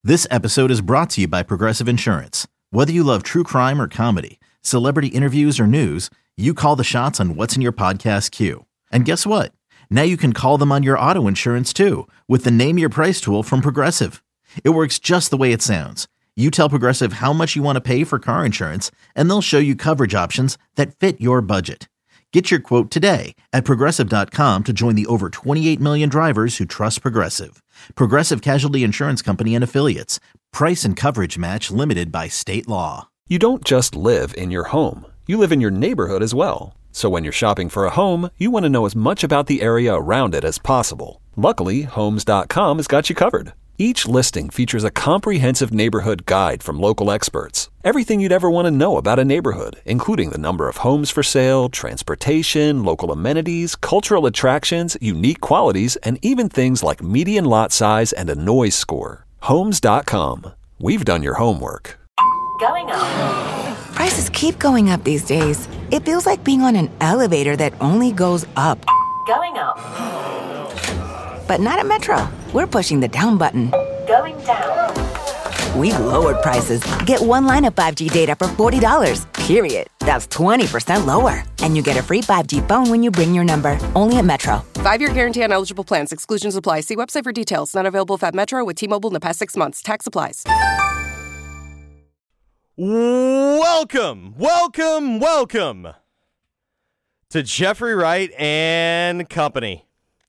This episode is brought to you by Progressive Insurance. Whether you love true crime or comedy, celebrity interviews or news, you call the shots on what's in your podcast queue. And guess what? Now you can call them on your auto insurance too with the Name Your Price tool from Progressive. It works just the way it sounds. You tell Progressive how much you want to pay for car insurance, and they'll show you coverage options that fit your budget. Get your quote today at Progressive.com to join the over 28 million drivers who trust Progressive. Progressive Casualty Insurance Company and Affiliates. Price and coverage match limited by state law. You don't just live in your home. You live in your neighborhood as well. So when you're shopping for a home, you want to know as much about the area around it as possible. Luckily, Homes.com has got you covered. Each listing features a comprehensive neighborhood guide from local experts. Everything you'd ever want to know about a neighborhood, including the number of homes for sale, transportation, local amenities, cultural attractions, unique qualities, and even things like median lot size and a noise score. Homes.com. We've done your homework. Going up. Prices keep going up these days. It feels like being on an elevator that only goes up. Going up. But not at Metro. We're pushing the down button. Going down. We've lowered prices. Get one line of 5G data for $40, period. That's 20% lower. And you get a free 5G phone when you bring your number. Only at Metro. 5-year guarantee on eligible plans. Exclusions apply. See website for details. Not available if at Metro with T-Mobile in the past 6 months. Tax applies. Welcome to Jeffrey Wright and Company.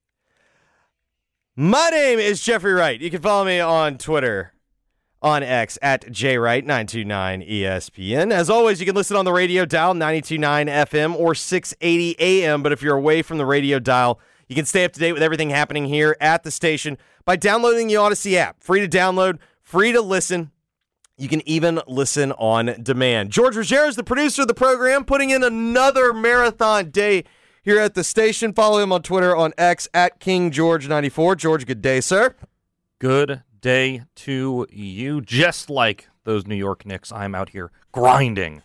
My name is Jeffrey Wright. You can follow me on Twitter, on X, at jwright929ESPN. As always, you can listen on the radio dial, 92.9 FM or 680 AM. But if you're away from the radio dial, you can stay up to date with everything happening here at the station by downloading the Odyssey app. Free to download, free to listen. You can even listen on demand. George Ruggiero is the producer of the program, putting in another marathon day here at the station. Follow him on Twitter, on X, at KingGeorge94. George, good day, sir. Good day to you. Just like those New York Knicks, I'm out here grinding.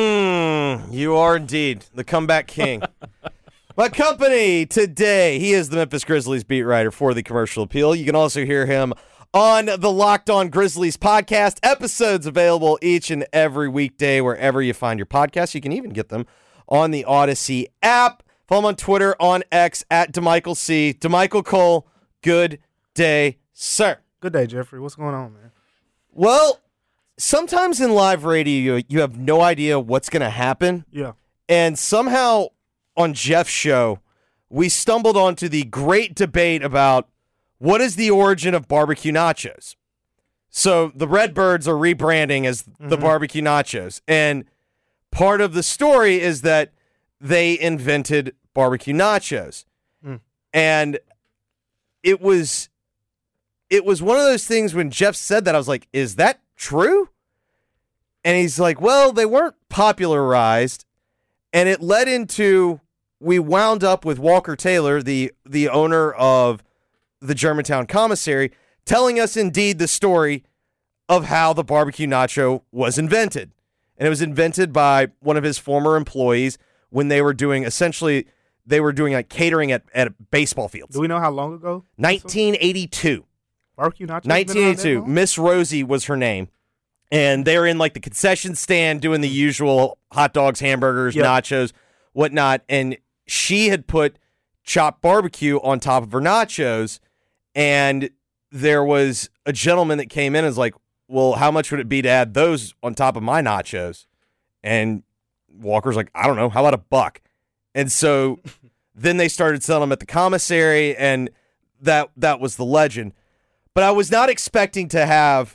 You are indeed the comeback king. My company today, he is the Memphis Grizzlies beat writer for the Commercial Appeal. You can also hear him on the Locked On Grizzlies podcast. Episodes available each and every weekday wherever you find your podcasts. You can even get them on the Odyssey app. Follow him on Twitter, on X, at DeMichael C. DeMichael Cole, good day, sir. Good day, Jeffrey. What's going on, man? Well, sometimes in live radio, you have no idea what's going to happen. Yeah. And somehow on Jeff's show, we stumbled onto the great debate about what is the origin of barbecue nachos. So the Redbirds are rebranding as the barbecue nachos. And part of the story is that they invented barbecue nachos. And it was one of those things when Jeff said that, I was like, is that true? And he's like, well, they weren't popularized. And it led into, we wound up with Walker Taylor, the owner of the Germantown Commissary, telling us indeed the story of how the barbecue nacho was invented. And it was invented by one of his former employees when they were doing, essentially, like catering at baseball fields. Do we know how long ago? 1982. Barbecue nachos? 1982. Miss Rosie was her name. And they were in like the concession stand doing the usual hot dogs, hamburgers, nachos, whatnot. And she had put chopped barbecue on top of her nachos. And there was a gentleman that came in and was like, well, how much would it be to add those on top of my nachos? And Walker's like, I don't know. How about $1? And so then they started selling them at the commissary, and that was the legend. But I was not expecting to have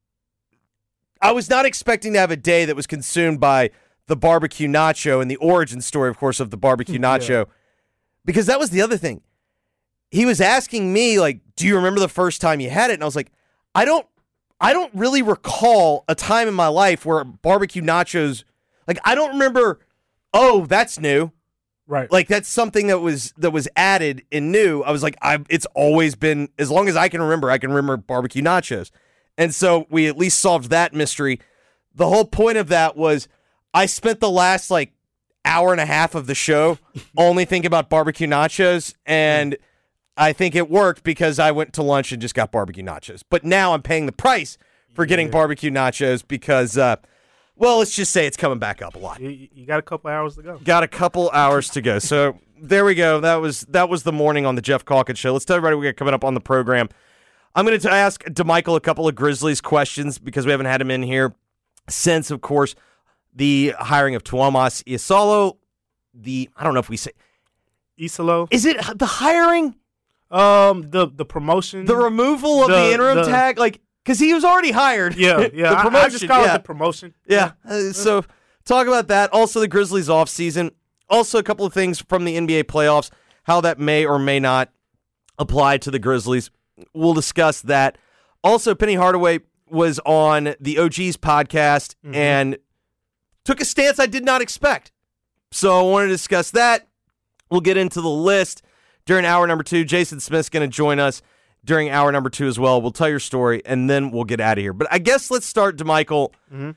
a day that was consumed by the barbecue nacho and the origin story, of course, of the barbecue nacho. Because that was the other thing. He was asking me, like, do you remember the first time you had it? And I was like, I don't really recall a time in my life where barbecue nachos, like, I don't remember, oh, that's new. Right. Like, that's something that was added and new. I was like, it's always been, as long as I can remember barbecue nachos. And so we at least solved that mystery. The whole point of that was I spent the last, like, hour and a half of the show only thinking about barbecue nachos, and I think it worked because I went to lunch and just got barbecue nachos. But now I'm paying the price for getting barbecue nachos because, let's just say it's coming back up a lot. You got a couple hours to go. Got a couple hours to go. So there we go. That was the morning on the Jeff Calkins Show. Let's tell everybody we got coming up on the program. I'm going to ask DeMichael a couple of Grizzlies questions because we haven't had him in here since, of course, the hiring of Tuomas Isalo. I don't know if we say Isalo. Is it the hiring? The promotion. The removal of the interim tag? Like, because he was already hired. Yeah. The promotion. I just call it the promotion. Yeah. So talk about that. Also, the Grizzlies offseason. Also, a couple of things from the NBA playoffs, how that may or may not apply to the Grizzlies. We'll discuss that. Also, Penny Hardaway was on the OG's podcast and took a stance I did not expect. So I want to discuss that. We'll get into the list during hour number 2. Jason Smith's going to join us during hour number 2 as well. We'll tell your story, and then we'll get out of here. But I guess let's start, DeMichael.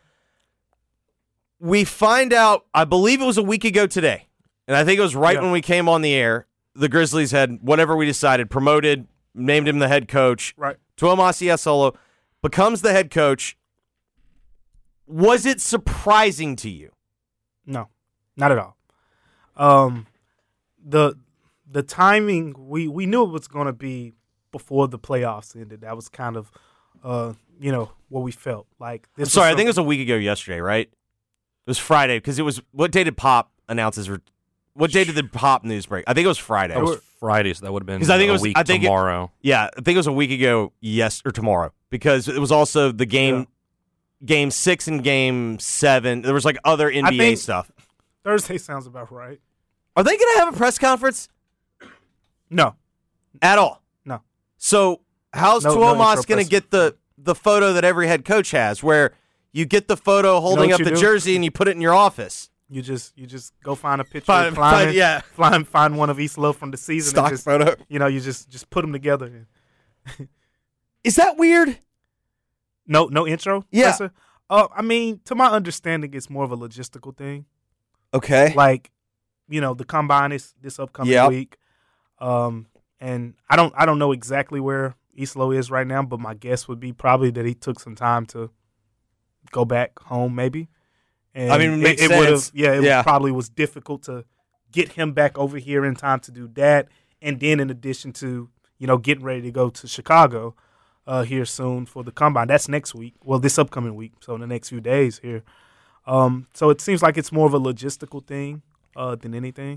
We find out, I believe it was a week ago today, and I think it was right when we came on the air, the Grizzlies had, whatever we decided, promoted, named him the head coach. Right. Tuomas Isalo becomes the head coach. Was it surprising to you? No, not at all. The timing, we knew it was going to be before the playoffs ended. That was kind of, what we felt like. I'm sorry, I think it was a week ago yesterday, right? It was Friday because it was. What day did Pop announce what day did the Pop news break? I think it was Friday. It was Friday, so that would have been because I think it was a week tomorrow. Yeah, I think it was a week ago. Or tomorrow because it was also the game Game 6 and Game 7. There was like other NBA stuff. Thursday sounds about right. Are they going to have a press conference? No. At all? No. So how's Tuomas going to get the photo that every head coach has where you get the photo holding up the jersey and you put it in your office? You just go find a picture, find one of Isalo from the season. Stock photo. You just put them together. Is that weird? No intro? Yeah. I mean, to my understanding, it's more of a logistical thing. Okay. Like, the combine is this upcoming week. And I don't know exactly where Isalo is right now, but my guess would be probably that he took some time to go back home, maybe. And I mean, it would have. It probably was difficult to get him back over here in time to do that. And then, in addition to getting ready to go to Chicago here soon for the combine, that's next week. Well, this upcoming week, so in the next few days here. So it seems like it's more of a logistical thing than anything.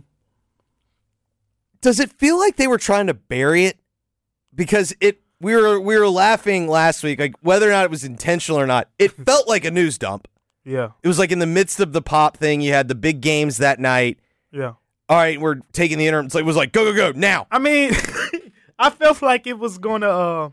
Does it feel like they were trying to bury it? Because we were laughing last week, like whether or not it was intentional or not. It felt like a news dump. Yeah. It was like in the midst of the Pop thing. You had the big games that night. Yeah. All right, we're taking the interim. It was like, go, now. I mean, I felt like it was going to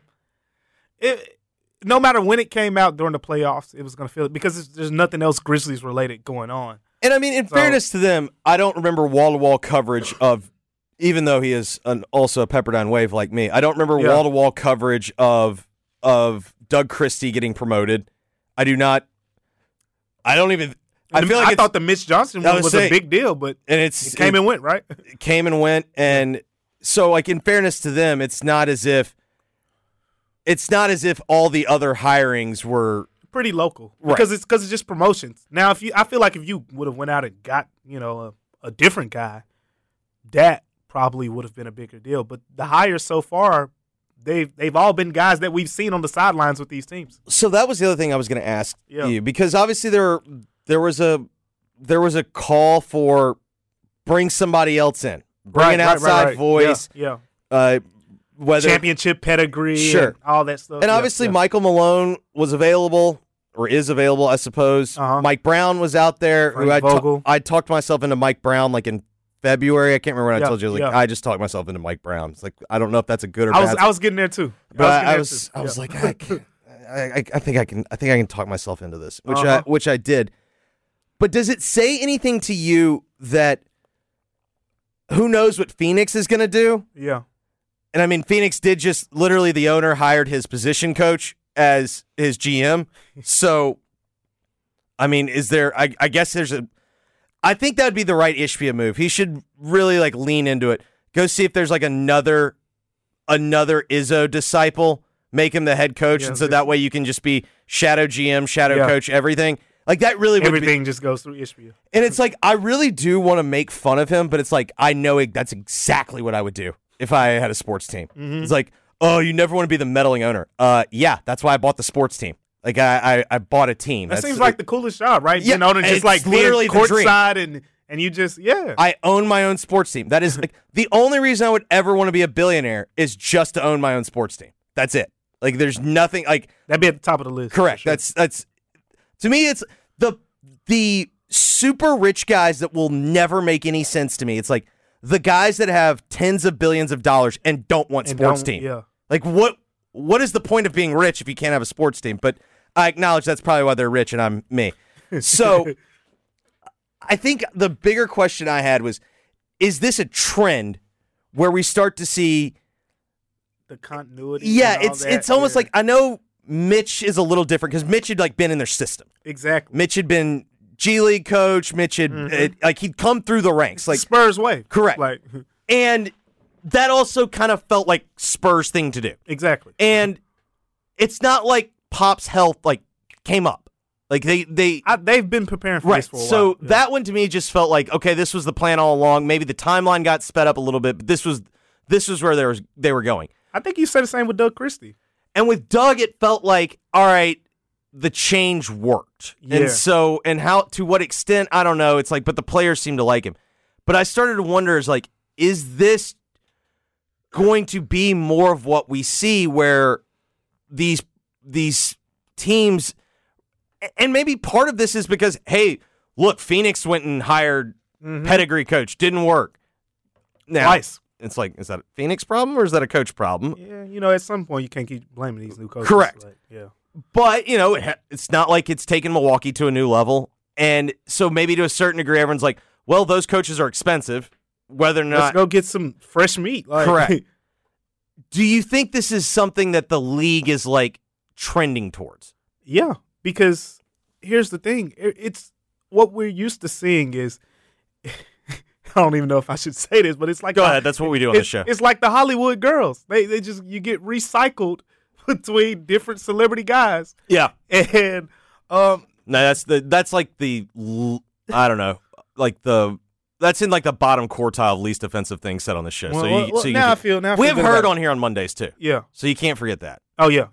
no matter when it came out during the playoffs, it was going to feel it because there's nothing else Grizzlies related going on. And I mean, in fairness to them, I don't remember wall-to-wall coverage of, even though he is also a Pepperdine Wave like me, I don't remember wall-to-wall coverage of Doug Christie getting promoted. I do not. I don't even. I feel like I thought the Mitch Johnson one was a big deal, but it came and went, right? It came and went, and so like in fairness to them, it's not as if all the other hirings were pretty local, right? Because it's just promotions. Now, I feel like if you would have went out and got a different guy, that probably would have been a bigger deal. But the hires so far, they've all been guys that we've seen on the sidelines with these teams. So that was the other thing I was going to ask you, because obviously there was a call for bring somebody else in, bring an outside voice, whether championship pedigree, and all that stuff, and obviously Michael Malone was available or is available, I suppose. Mike Brown was out there, Frank who I talked myself into Mike Brown like in February. I can't remember when I told you. I just talked myself into Mike Brown. It's like I don't know if that's a good or bad. I was getting there too. But I was like, I think I can talk myself into this, which I did. But does it say anything to you that who knows what Phoenix is going to do? Yeah. And I mean, Phoenix did just literally the owner hired his position coach as his GM. So, I mean, is there? I guess there's a. I think that would be the right Ishbia move. He should really like lean into it. Go see if there's like another another Izzo disciple, make him the head coach, and so that way you can just be shadow GM, shadow coach, everything. Like that really would everything just goes through Ishbia. And it's like I really do want to make fun of him, but it's like I know that's exactly what I would do if I had a sports team. It's like, oh, you never want to be the meddling owner. Yeah, that's why I bought the sports team. Like I bought a team. That seems like the coolest job, right? Yeah, You know, just like literally being the dream. courtside and you just I own my own sports team. That is like the only reason I would ever want to be a billionaire is just to own my own sports team. That's it. Like there's nothing like that'd be at the top of the list. Correct. Sure. That's to me it's the super rich guys that will never make any sense to me. It's like the guys that have tens of billions of dollars and don't want sports team. Yeah. Like what is the point of being rich if you can't have a sports team? But I acknowledge that's probably why they're rich and I'm me. So I think the bigger question I had was, is this a trend where we start to see the continuity? Yeah, it's almost like I know Mitch is a little different because Mitch had like been in their system. Exactly. Mitch had been G League coach. Mitch had like he'd come through the ranks, like Spurs way. Correct. Like, and that also kind of felt like Spurs thing to do. Exactly. And it's not like Pop's health like came up. Like they've been preparing for this for a while. So that one to me just felt like, okay, this was the plan all along. Maybe the timeline got sped up a little bit, but this was where they were going. I think you said the same with Doug Christie. And with Doug, it felt like, all right, the change worked. Yeah. And how, to what extent, I don't know. It's like, but the players seem to like him. But I started to wonder, is this going to be more of what we see where these teams, and maybe part of this is because, hey, look, Phoenix went and hired pedigree coach. Didn't work. Now, Twice. It's like, is that a Phoenix problem or is that a coach problem? Yeah, at some point you can't keep blaming these new coaches. Correct. Like, yeah. But, it's not like it's taken Milwaukee to a new level. And so maybe to a certain degree, everyone's like, well, those coaches are expensive, whether or not. Let's go get some fresh meat. Like, correct. Do you think this is something that the league is like trending towards? Yeah, because here's the thing. It's what we're used to seeing is, I don't even know if I should say this, but it's like. Go ahead. That's what we do on the show. It's like the Hollywood girls. They just, you get recycled between different celebrity guys. Yeah. And no, that's like the I don't know, like that's in like the bottom quartile of least offensive things said on the show. I feel we have heard on here on Mondays too. Yeah. So you can't forget that. Oh yeah,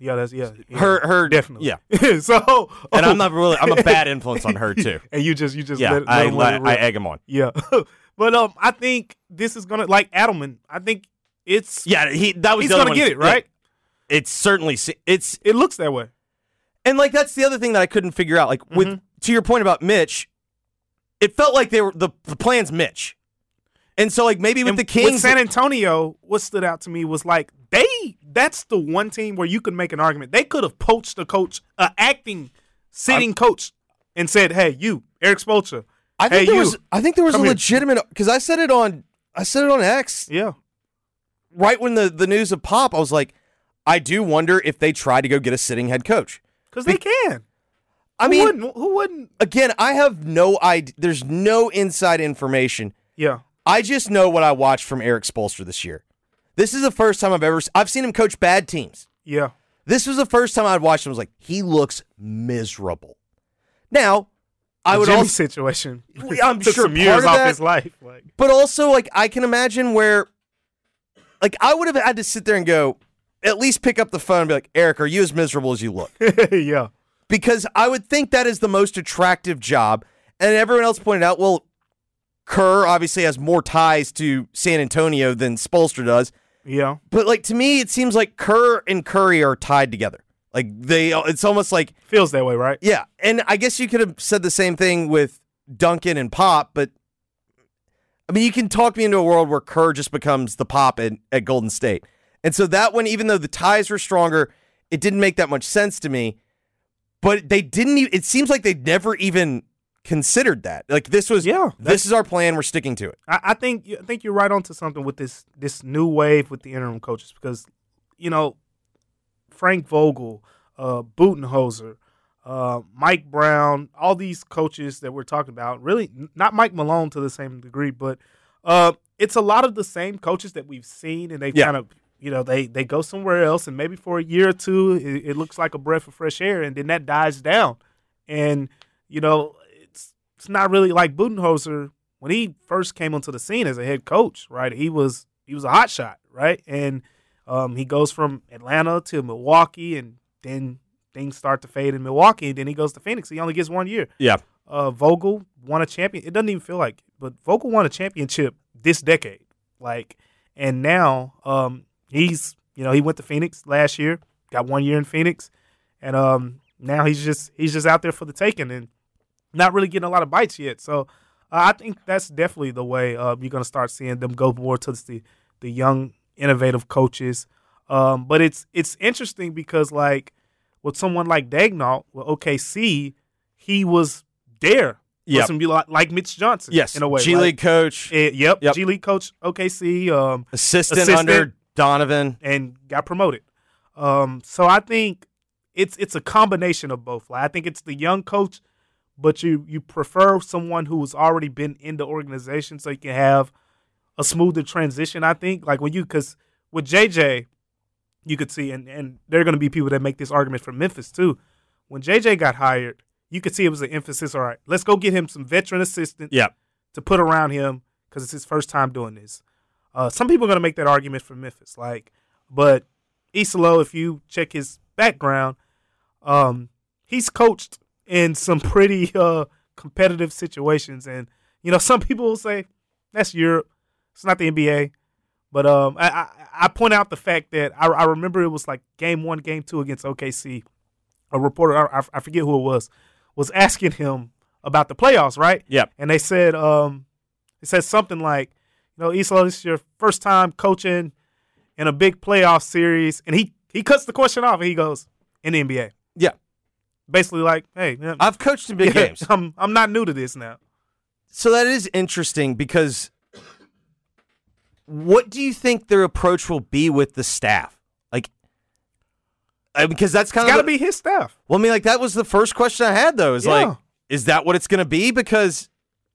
Her definitely. Yeah. So and I'm a bad influence on her too. And you just yeah, I egg him on. Yeah. But I think this is gonna, like Adelman. I think it's he's gonna get it right. Yeah, it's certainly it looks that way. And like that's the other thing that I couldn't figure out. Like to your point about Mitch, it felt like they were the plan's Mitch, and so like maybe with the Kings, with San Antonio, what stood out to me was like that's the one team where you could make an argument. They could have poached a coach, sitting coach, and said, "Hey, you, Eric Spoelstra." I think there was a legitimate, because I said it on X. Yeah. Right when the news of Pop, I was like, I do wonder if they try to go get a sitting head coach. Because they can. Who wouldn't? Again, I have no idea. There's no inside information. Yeah. I just know what I watched from Eric Spoelstra this year. This is the first time I've seen him coach bad teams. Yeah. This was the first time I'd watched him. I was like, he looks miserable. Now, Jimmy situation. I'm took sure some years off his life. But also, like, I can imagine where, like, I would have had to sit there and go, at least pick up the phone and be like, Eric, are you as miserable as you look? Yeah. Because I would think that is the most attractive job. And everyone else pointed out, well, Kerr obviously has more ties to San Antonio than Spoelstra does. Yeah. But, like, to me, it seems like Kerr and Curry are tied together. Like, it's almost like... Feels that way, right? Yeah. And I guess you could have said the same thing with Duncan and Pop, but, I mean, you can talk me into a world where Kerr just becomes the Pop at Golden State. And so that one, even though the ties were stronger, it didn't make that much sense to me. But they didn't even... It seems like they never even considered that. Like, this was... Yeah. This is our plan. We're sticking to it. I think you're right onto something with this new wave with the interim coaches because, Frank Vogel, Budenholzer, Mike Brown, all these coaches that we're talking about, really not Mike Malone to the same degree, but it's a lot of the same coaches that we've seen, and they've kind of they go somewhere else, and maybe for a year or two, it looks like a breath of fresh air, and then that dies down. And, it's not really like Budenholzer. When he first came onto the scene as a head coach, right, he was a hot shot, right? And he goes from Atlanta to Milwaukee, and then things start to fade in Milwaukee, and then he goes to Phoenix. He only gets 1 year. Yeah. Vogel won a champion. It doesn't even feel like it, but Vogel won a championship this decade. And now he went to Phoenix last year, got 1 year in Phoenix, and now he's just out there for the taking and not really getting a lot of bites yet. So I think that's definitely the way you're going to start seeing them go more to the young, innovative coaches. But it's interesting because with someone like Daigneault, with OKC, he was there. Yeah, like Mitch Johnson. Yes, in a way. G League coach. Yep, G League coach. OKC. Assistant under Donovan, and got promoted. So I think it's a combination of both. I think it's the young coach, but you prefer someone who's already been in the organization so you can have a smoother transition. I think because with JJ, you could see, and there are going to be people that make this argument from Memphis too. When JJ got hired, you could see it was an emphasis. All right, let's go get him some veteran assistants to put around him because it's his first time doing this. Some people are going to make that argument for Memphis, but Isolo, if you check his background, he's coached in some pretty competitive situations, and some people will say that's Europe, it's not the NBA. But I point out the fact that I remember it was game 1, game 2 against OKC. A reporter, I forget who it was asking him about the playoffs, right? Yeah. And they said, it said something like, Isolo, this is your first time coaching in a big playoff series. And he cuts the question off and he goes, in the NBA. Yeah. Basically hey. I've coached in big games. I'm not new to this now. So that is interesting because what do you think their approach will be with the staff? Because that's kind of got to be his staff. Well, that was the first question I had, though. Is that what it's going to be? Because,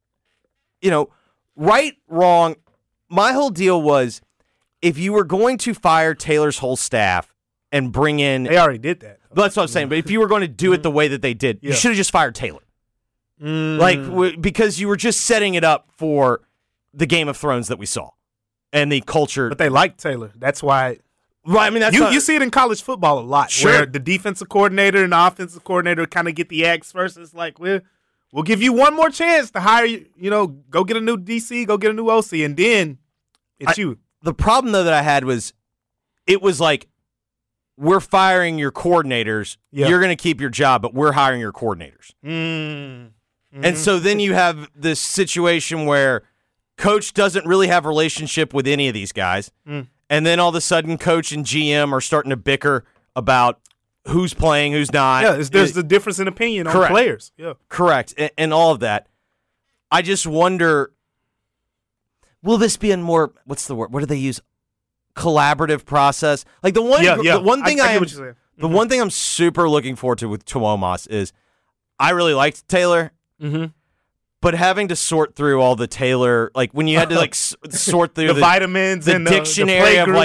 right, wrong, my whole deal was if you were going to fire Taylor's whole staff and bring in... They already did that. That's what I'm saying. But if you were going to do it the way that they did, you should have just fired Taylor. Because you were just setting it up for the Game of Thrones that we saw and the culture. But they liked Taylor. That's why... Right, that's you see it in college football a lot, where the defensive coordinator and the offensive coordinator kind of get the axe first. It's we'll give you one more chance to hire go get a new DC, go get a new OC, and then it's you. The problem though that I had was, it was we're firing your coordinators, you're going to keep your job, but we're hiring your coordinators. Mm-hmm. And so then you have this situation where coach doesn't really have a relationship with any of these guys. And then all of a sudden, coach and GM are starting to bicker about who's playing, who's not. Yeah, there's the difference in opinion on players. Yeah, correct, and all of that. I just wonder, will this be a more, what's the word? What do they use? Collaborative process. The one thing I'm super looking forward to with Tuomas is I really liked Taylor. Mm-hmm. But having to sort through all the Taylor, when you had to sort through the vitamins, the and dictionary of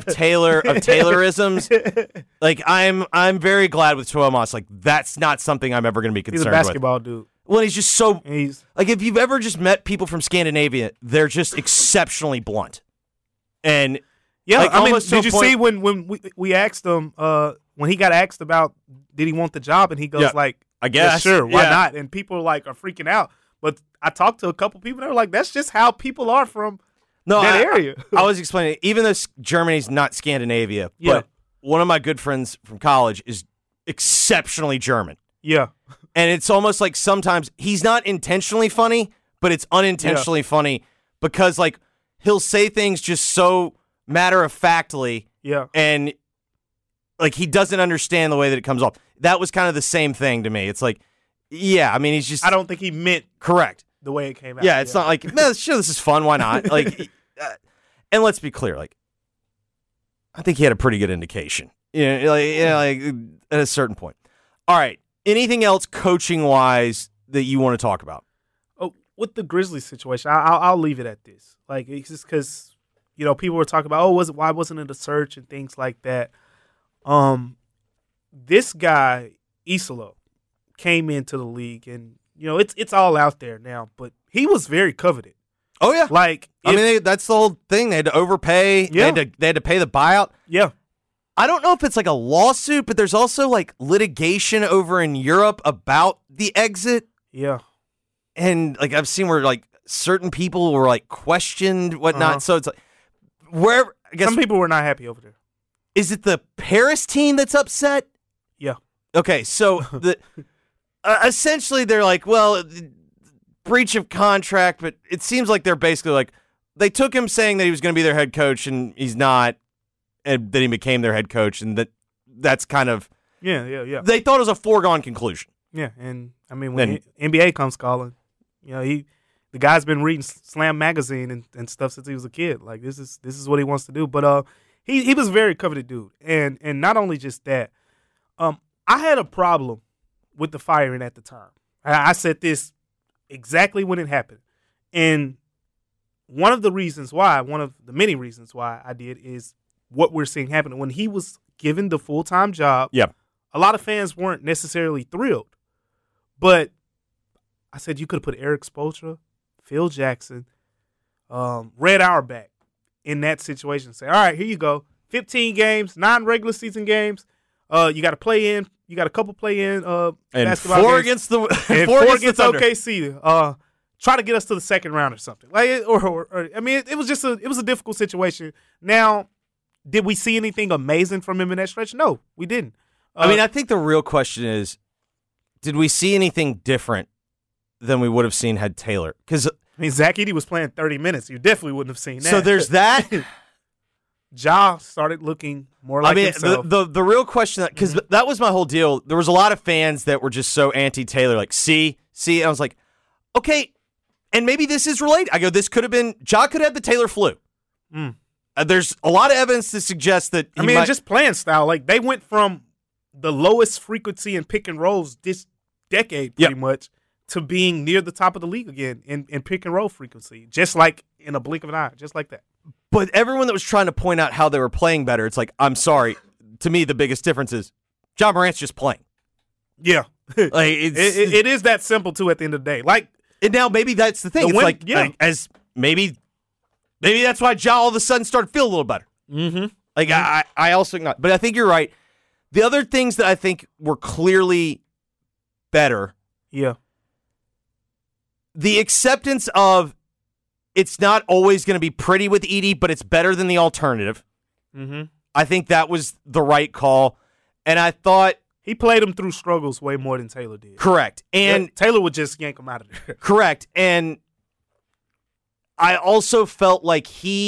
Taylorisms, I'm very glad with Tuomas. That's not something I'm ever going to be concerned with. He's a basketball dude. Well, he's just so if you've ever just met people from Scandinavia, they're just exceptionally blunt. And did you see when we asked him when he got asked about did he want the job, and he goes I guess sure, why not? And people are freaking out. But I talked to a couple people, and they were like, that's just how people are from that area. I was explaining, even though Germany's not Scandinavia, but one of my good friends from college is exceptionally German. Yeah. And it's almost like sometimes he's not intentionally funny, but it's unintentionally funny because, he'll say things just so matter-of-factly. Yeah. And, he doesn't understand the way that it comes off. That was kind of the same thing to me. It's yeah, he's just... I don't think he meant... Correct. The way it came out. Yeah, it's not sure, this is fun, why not? And let's be clear, I think he had a pretty good indication. At a certain point. All right, anything else coaching-wise that you want to talk about? Oh, with the Grizzlies situation, I'll leave it at this. It's just because people were talking about, why wasn't it a search and things like that. This guy, Isola, came into the league, and it's all out there now, but he was very coveted. Oh yeah, that's the whole thing. They had to overpay. Yeah. They had to pay the buyout. Yeah. I don't know if it's like a lawsuit, but there's also like litigation over in Europe about the exit. Yeah. And like I've seen where like certain people were like questioned, whatnot. So it's like wherever. I guess some people were not happy over there. Is it the Paris team that's upset? Yeah. Okay, so essentially they're like, well, breach of contract, but it seems like they're basically like they took him saying that he was going to be their head coach and he's not, and then he became their head coach, and that's kind of yeah. They thought it was a foregone conclusion. Yeah, and I mean when NBA comes calling, the guy's been reading Slam magazine and stuff since he was a kid. Like this is what he wants to do. But he was a very coveted dude, and not only just that, I had a problem with the firing at the time. I said this exactly when it happened, and one of the many reasons why I did is what we're seeing happen when he was given the full-time job. Yeah, a lot of fans weren't necessarily thrilled, but I said you could have put Eric Spoelstra, Phil Jackson, Red Auerbach in that situation. Say, all right, here you go, 15 games, 9 regular season games. You got to play in. You got a couple play in. And basketball four games. against the four against OKC. Try to get us to the second round or something. Like, it was just it was a difficult situation. Now, did we see anything amazing from him in that stretch? No, we didn't. I think the real question is, did we see anything different than we would have seen had Taylor? Because Zach Edey was playing 30 minutes. You definitely wouldn't have seen that. So there's that. Ja started looking more like himself. The real question, because that was my whole deal. There was a lot of fans that were just so anti-Taylor, like, see. And I was like, okay, and maybe this is related. I go, this could have been, Ja could have the Taylor flu. There's a lot of evidence to suggest that just playing style. Like, they went from the lowest frequency in pick and rolls this decade, pretty much, to being near the top of the league again in pick and roll frequency, just like in a blink of an eye, just like that. But everyone that was trying to point out how they were playing better, it's like, I'm sorry. To me, the biggest difference is Ja Morant's just playing. Yeah. Like it is that simple, too, at the end of the day. Like, and now maybe that's the thing. Maybe that's why Ja all of a sudden started to feel a little better. Mm-hmm. Like, I also not. But I think you're right. The other things that I think were clearly better. Yeah. The acceptance of it's not always going to be pretty with Edey, but it's better than the alternative. Mm-hmm. I think that was the right call. And I thought he played him through struggles way more than Taylor did. Correct. And Taylor would just yank him out of there. Correct. And I also felt like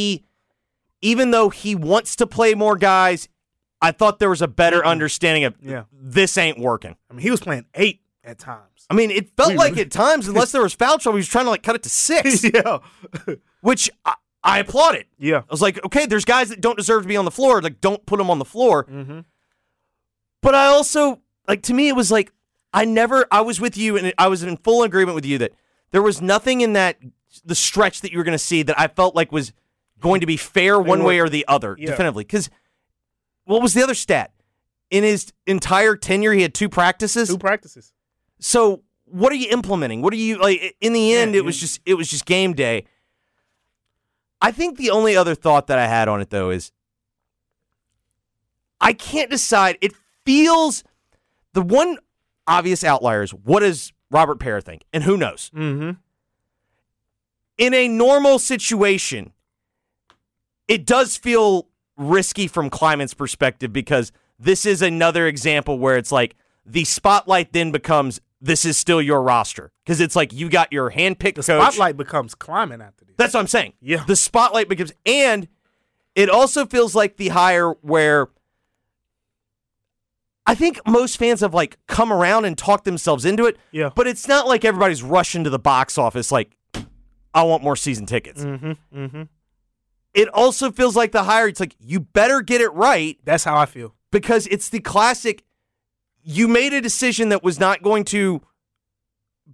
even though he wants to play more guys, I thought there was a better understanding of this ain't working. I mean, he was playing 8 at times. I mean, it felt like at times, unless there was foul trouble, he was trying to cut it to 6. Yeah. Which I applauded. Yeah. I was like, okay, there's guys that don't deserve to be on the floor. Like, don't put them on the floor. Mm-hmm. But I also, to me, it was like, I was with you, and I was in full agreement with you that there was nothing in the stretch that you were going to see that I felt like was going to be fair one way or the other, definitively. Because what was the other stat? In his entire tenure, he had 2 practices? 2 practices. So what are you implementing? What are you, in the end, it was just game day. I think the only other thought that I had on it, though, is I can't decide. It feels, the one obvious outlier is, what does Robert Parra think? And who knows? Mm-hmm. In a normal situation, it does feel risky from Kleiman's perspective, because this is another example where it's like the spotlight then becomes, this is still your roster. Because it's like you got your handpicked coach. The spotlight becomes Kleiman after this. That's what I'm saying. Yeah. The spotlight becomes, and it also feels like the hire where I think most fans have come around and talked themselves into it. Yeah. But it's not like everybody's rushing to the box office like, I want more season tickets. Mm-hmm. Mm-hmm. It also feels like the hire, it's like, you better get it right. That's how I feel. Because it's the classic, you made a decision that was not going to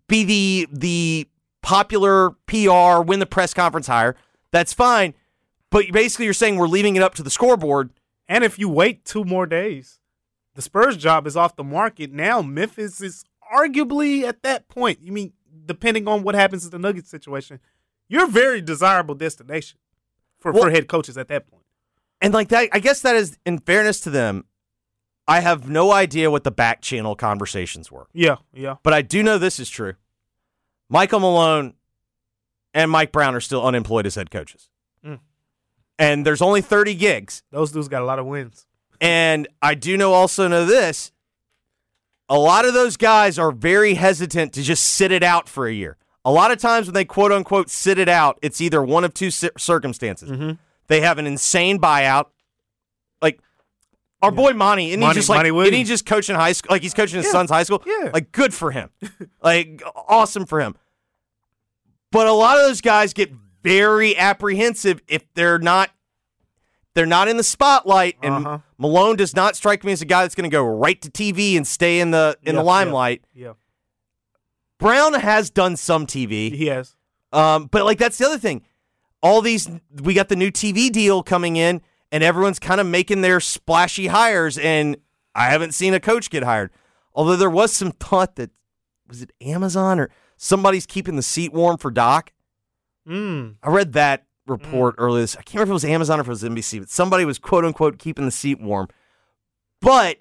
be the popular PR, win the press conference hire. That's fine. But basically you're saying we're leaving it up to the scoreboard. And if you wait 2 more days, the Spurs job is off the market. Now Memphis is arguably at that point. You mean, depending on what happens in the Nuggets situation, you're a very desirable destination for head coaches at that point. And like that, I guess that is, in fairness to them, I have no idea what the back channel conversations were. Yeah. But I do know this is true. Michael Malone and Mike Brown are still unemployed as head coaches. And there's only 30 gigs. Those dudes got a lot of wins. And I do also know this. A lot of those guys are very hesitant to just sit it out for a year. A lot of times when they quote-unquote sit it out, it's either one of two circumstances. Mm-hmm. They have an insane buyout. Like, our boy Monty, isn't he just coaching high school? Like, he's coaching his son's high school? Yeah. Like, good for him. Like, awesome for him. But a lot of those guys get very apprehensive if they're not in the spotlight, and Malone does not strike me as a guy that's going to go right to TV and stay in the limelight. Yeah. Brown has done some TV. He has. But like that's the other thing. We got the new TV deal coming in, and everyone's kind of making their splashy hires, and I haven't seen a coach get hired. Although there was some thought that, was it Amazon or somebody's keeping the seat warm for Doc? I read that report earlier. I can't remember if it was Amazon or if it was NBC, but somebody was quote unquote keeping the seat warm. But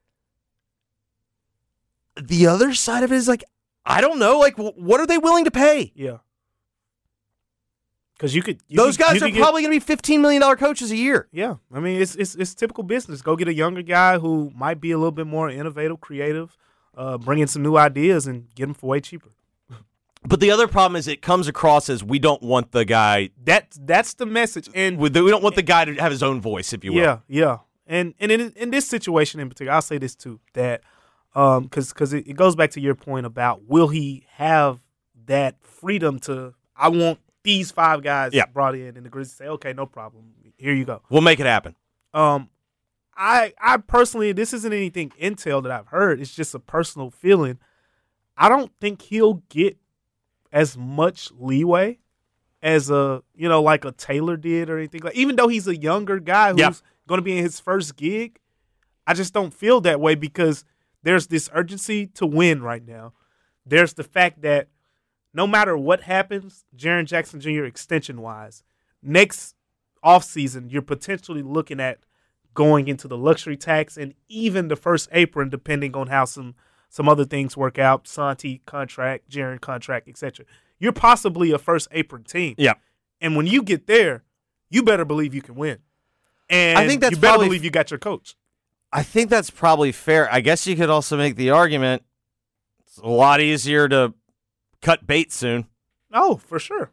the other side of it is like, I don't know, like what are they willing to pay? Yeah. Because those guys are probably going to be $15 million coaches a year. Yeah, I mean it's typical business. Go get a younger guy who might be a little bit more innovative, creative, bring in some new ideas, and get him for way cheaper. But the other problem is it comes across as we don't want the guy. That's the message, and we don't want the guy to have his own voice, if you will. Yeah. And in this situation in particular, I'll say this too, that because it goes back to your point about will he have that freedom to, I want these 5 guys brought in, and the Grizzlies say, okay, no problem, here you go. We'll make it happen. I personally, this isn't anything intel that I've heard. It's just a personal feeling. I don't think he'll get as much leeway as like a Taylor did or anything like. Even though he's a younger guy who's going to be in his first gig, I just don't feel that way because there's this urgency to win right now. There's the fact that no matter what happens, Jaren Jackson Jr. extension-wise, next offseason, you're potentially looking at going into the luxury tax and even the first apron, depending on how some other things work out, Santi contract, Jaren contract, etc. You're possibly a first apron team. Yeah. And when you get there, you better believe you can win. And I think that's you better believe you got your coach. I think that's probably fair. I guess you could also make the argument it's a lot easier to cut bait soon. Oh, for sure.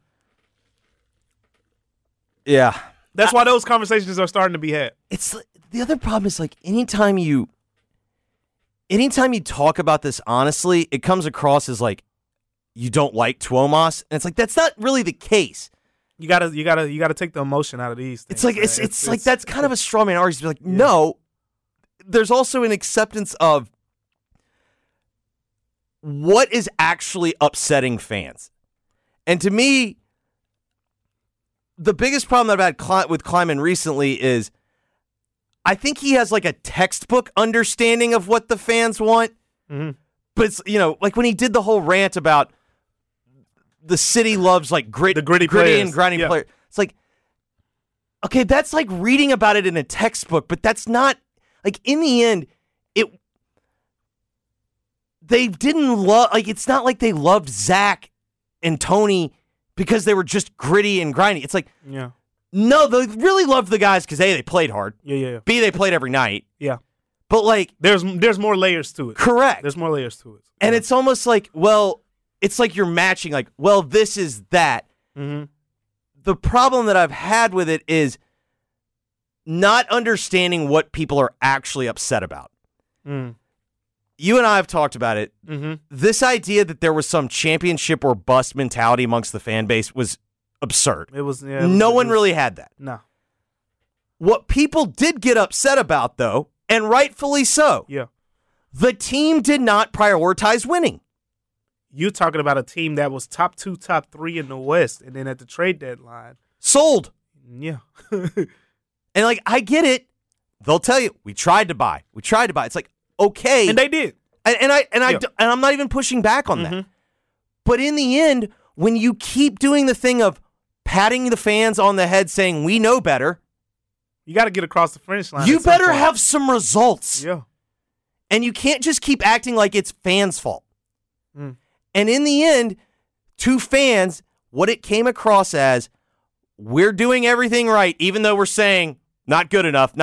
Yeah. That's why those conversations are starting to be had. It's the other problem is like anytime you talk about this honestly, it comes across as like you don't like Tuomas, and it's like that's not really the case. You gotta take the emotion out of these things. It's like that's kind of a straw man argument to be like, no. There's also an acceptance of what is actually upsetting fans. And to me, the biggest problem that I've had with Kleiman recently is I think he has like a textbook understanding of what the fans want. Mm-hmm. But it's, like when he did the whole rant about the city loves like gritty and grinding players. It's like, okay, that's like reading about it in a textbook, but that's not like in the end, they didn't love, like, it's not like they loved Zach and Tony because they were just gritty and grinding. It's like, no, they really loved the guys because A, they played hard. Yeah. B, they played every night. Yeah. But like, there's more layers to it. Correct. There's more layers to it. And it's almost like, well, it's like you're matching, like, well, this is that. Mm-hmm. The problem that I've had with it is not understanding what people are actually upset about. Mm. You and I have talked about it. Mm-hmm. This idea that there was some championship or bust mentality amongst the fan base was absurd. It was. No one really had that. No. What people did get upset about, though, and rightfully so, the team did not prioritize winning. You're talking about a team that was top 2, top 3 in the West, and then at the trade deadline, sold. Yeah. And, like, I get it. They'll tell you, we tried to buy. It's like, okay. And they did. And I'm not even pushing back on that. But in the end, when you keep doing the thing of patting the fans on the head saying, we know better, you got to get across the finish line. you better have some results. Yeah. And you can't just keep acting like it's fans' fault. And in the end, to fans, what it came across as, we're doing everything right, even though we're saying, not good enough.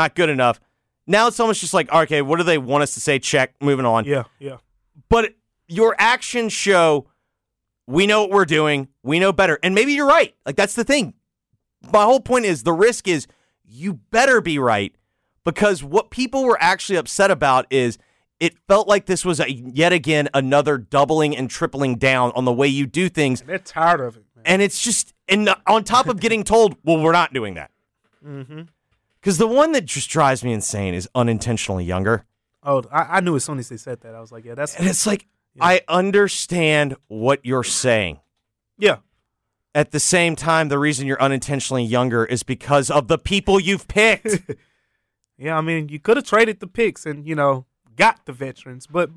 Now it's almost just like, okay, what do they want us to say? Check, moving on. Yeah. But your actions show, we know what we're doing. We know better. And maybe you're right. Like, that's the thing. My whole point is the risk is you better be right, because what people were actually upset about is it felt like this was yet again another doubling and tripling down on the way you do things. And they're tired of it, man. And it's just, and on top of getting told, well, we're not doing that. Because the one that just drives me insane is unintentionally younger. Oh, I knew as soon as they said that. I was like, yeah, that's... And it's like, I understand what you're saying. Yeah. At the same time, the reason you're unintentionally younger is because of the people you've picked. Yeah, I mean, you could have traded the picks and, got the veterans, but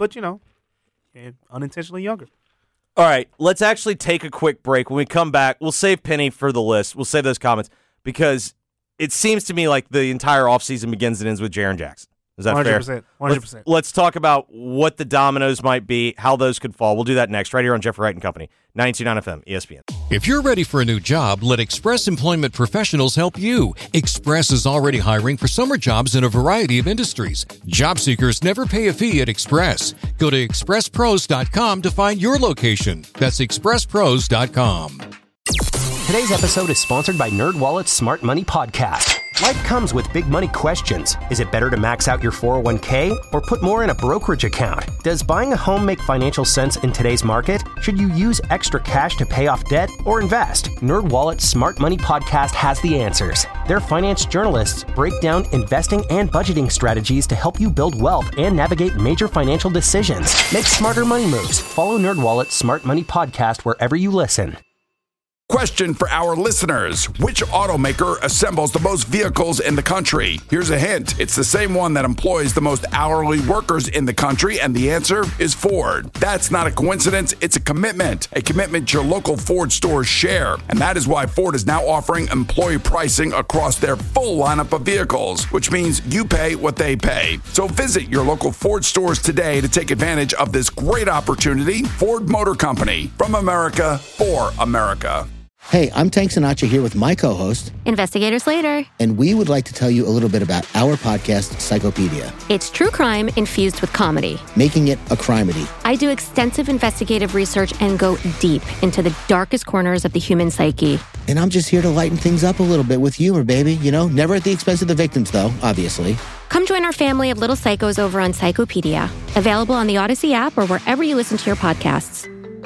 and unintentionally younger. All right, let's actually take a quick break. When we come back, we'll save Penny for the list. We'll save those comments because it seems to me like the entire offseason begins and ends with Jaren Jackson. Is that 100%, fair? 100%. Let's talk about what the dominoes might be, how those could fall. We'll do that next, right here on Jeffrey Wright and Company, 92.9 FM, ESPN. If you're ready for a new job, let Express Employment Professionals help you. Express is already hiring for summer jobs in a variety of industries. Job seekers never pay a fee at Express. Go to expresspros.com to find your location. That's expresspros.com. Today's episode is sponsored by NerdWallet's Smart Money Podcast. Life comes with big money questions. Is it better to max out your 401k or put more in a brokerage account? Does buying a home make financial sense in today's market? Should you use extra cash to pay off debt or invest? NerdWallet's Smart Money Podcast has the answers. Their finance journalists break down investing and budgeting strategies to help you build wealth and navigate major financial decisions. Make smarter money moves. Follow NerdWallet's Smart Money Podcast wherever you listen. Question for our listeners. Which automaker assembles the most vehicles in the country? Here's a hint. It's the same one that employs the most hourly workers in the country, and the answer is Ford. That's not a coincidence. It's a commitment your local Ford stores share. And that is why Ford is now offering employee pricing across their full lineup of vehicles, which means you pay what they pay. So visit your local Ford stores today to take advantage of this great opportunity. Ford Motor Company, from America for America. Hey, I'm Tank Sinatra here with my co-host, Investigator Slater. And we would like to tell you a little bit about our podcast, Psychopedia. It's true crime infused with comedy. Making it a crimedy. I do extensive investigative research and go deep into the darkest corners of the human psyche. And I'm just here to lighten things up a little bit with humor, baby. Never at the expense of the victims, though, obviously. Come join our family of little psychos over on Psychopedia. Available on the Odyssey app or wherever you listen to your podcasts.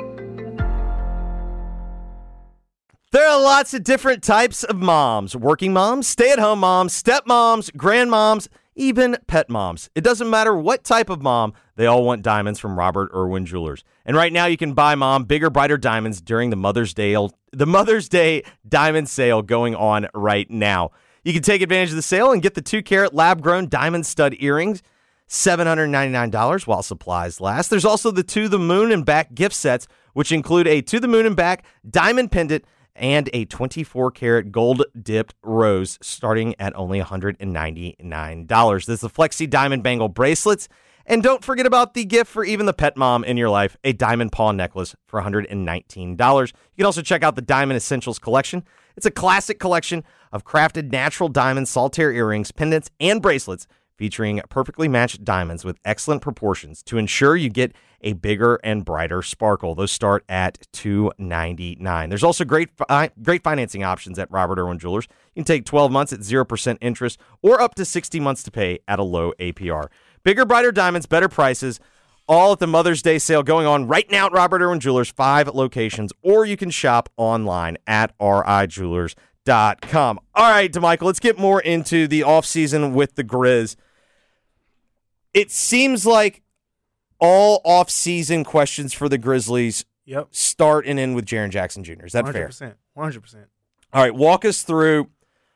There are lots of different types of moms. Working moms, stay-at-home moms, stepmoms, grandmoms, even pet moms. It doesn't matter what type of mom, they all want diamonds from Robert Irwin Jewelers. And right now you can buy mom bigger, brighter diamonds during the Mother's Day diamond sale going on right now. You can take advantage of the sale and get the 2-carat lab-grown diamond stud earrings, $799 while supplies last. There's also the To the Moon and Back gift sets, which include a To the Moon and Back diamond pendant and a 24-karat gold-dipped rose starting at only $199. There's the Flexi Diamond Bangle bracelets. And don't forget about the gift for even the pet mom in your life, a diamond paw necklace for $119. You can also check out the Diamond Essentials collection. It's a classic collection of crafted natural diamond solitaire earrings, pendants, and bracelets featuring perfectly matched diamonds with excellent proportions to ensure you get a bigger and brighter sparkle. Those start at $299. There's also great financing options at Robert Irwin Jewelers. You can take 12 months at 0% interest or up to 60 months to pay at a low APR. Bigger, brighter diamonds, better prices, all at the Mother's Day sale going on right now at Robert Irwin Jewelers, 5 locations, or you can shop online at RIJewelers.com. All right, DeMichael, let's get more into the offseason with the Grizz. It seems like all offseason questions for the Grizzlies start and end with Jaren Jackson Jr. Is that 100%, fair? 100%. All right, walk us through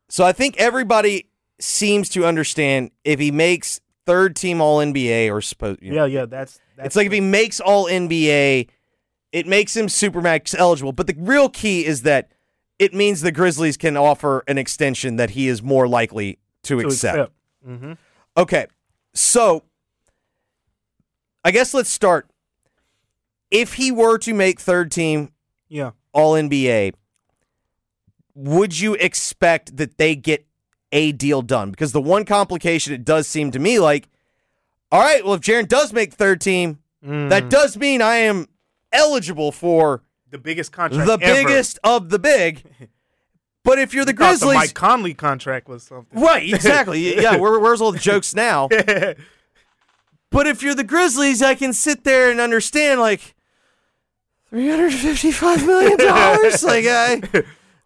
So I think everybody seems to understand if he makes third team All NBA or that's it's like if he makes All NBA, it makes him Supermax eligible. But the real key is that it means the Grizzlies can offer an extension that he is more likely to accept. Mm-hmm. Okay, so I guess let's start. If he were to make third team All NBA, would you expect that they get a deal done? Because the one complication, it does seem to me like, all right, well, if Jaren does make third team, that does mean I am eligible for the biggest contract the ever. biggest of the big. But if you're the Grizzlies, Grizzlies, the Mike Conley contract was something. Right, exactly. Yeah, where's all the jokes now? But if you're the Grizzlies, I can sit there and understand, like, $355 million?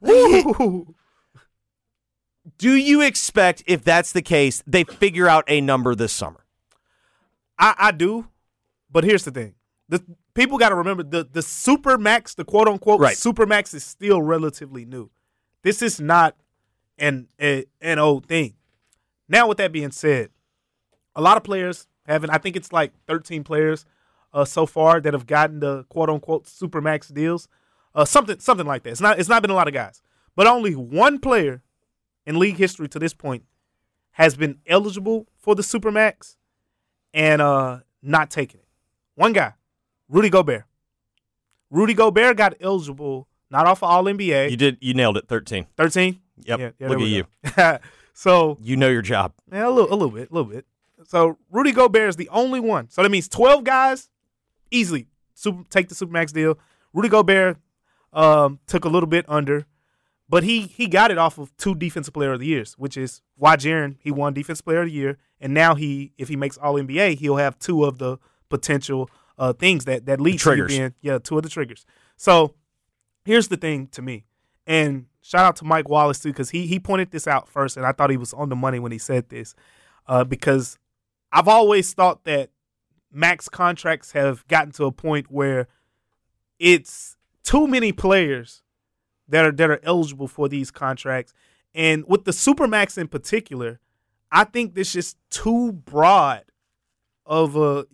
Do you expect, if that's the case, they figure out a number this summer? I do, but here's the thing. People got to remember, the Supermax, the quote-unquote Supermax is still relatively new. This is not an old thing. Now, with that being said, a lot of players haven't. I think it's like 13 players so far that have gotten the quote-unquote Supermax deals. Something like that. It's not been a lot of guys. But only one player in league history to this point has been eligible for the Supermax and not taking it. One guy, Rudy Gobert. Rudy Gobert got eligible not off of All-NBA. You nailed it, 13. 13? Yep, Yeah, look at you. So you know your job. Yeah, a little bit. So Rudy Gobert is the only one. So that means 12 guys easily take the Supermax deal. Rudy Gobert took a little bit under, but he got it off of 2 Defensive Player of the Years, which is why Jaren, he won Defensive Player of the Year, and now if he makes All-NBA, he'll have 2 of the potential things that lead to you being 2 of the triggers. So here's the thing to me, and shout out to Mike Wallace too, because he pointed this out first, and I thought he was on the money when he said this, because I've always thought that max contracts have gotten to a point where it's too many players that are eligible for these contracts, and with the Supermax in particular, I think there's just too broad of a